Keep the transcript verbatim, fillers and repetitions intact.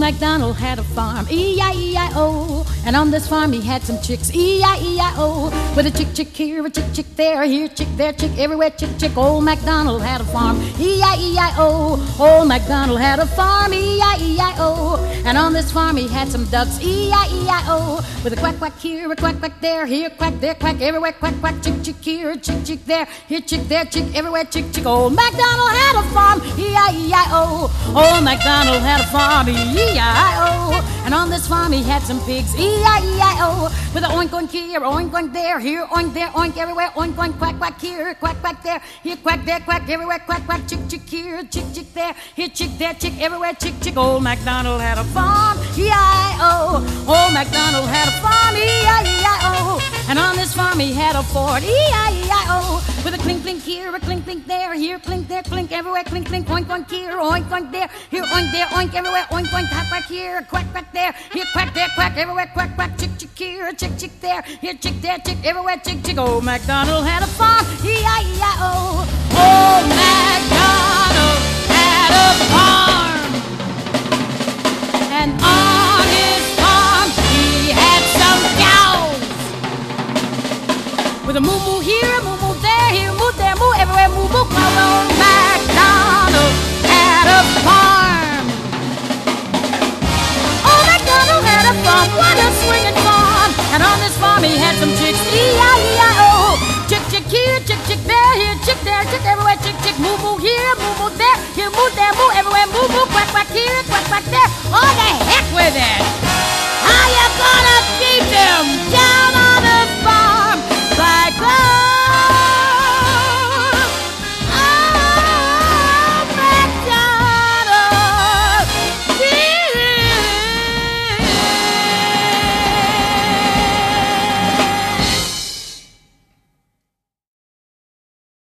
MacDonald had a farm, E I E I O. And on this farm he had some chicks, E I E I O. With a chick, chick here, a chick, chick there, here, chick there, chick everywhere, chick, chick. Old MacDonald had a farm, E I E I O. Old MacDonald had a farm, E I E I O. And on this farm he had some ducks, E I E I O. With a quack, quack here, a quack, quack there, here, quack there, quack everywhere, quack, quack, chick, chick here, chick, chick there, here, chick there, chick everywhere, chick, chick. Old MacDonald had a farm, E I E I O. Old MacDonald had a farm, E I E I O. And on this farm he had some pigs, E I E I O. With a oink, oink here, oink, oink there, here, oink there, oink everywhere, oink, oink, quack, quack here, quack, quack there, here, quack there, quack everywhere, quack, quack, chick, chick here, chick, chick there, here, chick there, chick everywhere, chick, chick. Old MacDonald had a farm, E I E I O. Old MacDonald had a farm, E I E I O. And on this farm he had a Ford, E I E I O. With a clink, clink here, a clink, clink there, here, clink there, clink everywhere, clink, clink, oink, oink here, oink, oink there, here, oink there, oink everywhere, oink, oink, quack, quack here, quack, quack there, here, quack there, quack everywhere, quack, quack, chick, chick here, chick, chick there, here, chick there, chick everywhere, chick, chick. Old MacDonald had a farm, E I E I O. Old MacDonald had a farm, and on his farm he had some cows. With a moo moo here, a moo moo there, here, moo there, moo everywhere, moo moo cow. Old MacDonald had a farm. Old MacDonald had a farm, what a swinging farm. And on this farm he had some chicks, E I E I O. Chick, chick here, chick, chick there, here, chick there, chick everywhere, chick, chick. Moo moo here, moo moo there, here, moo there, moo everywhere, moo moo, quack, quack here, quack, quack there. Oh, the heck with it!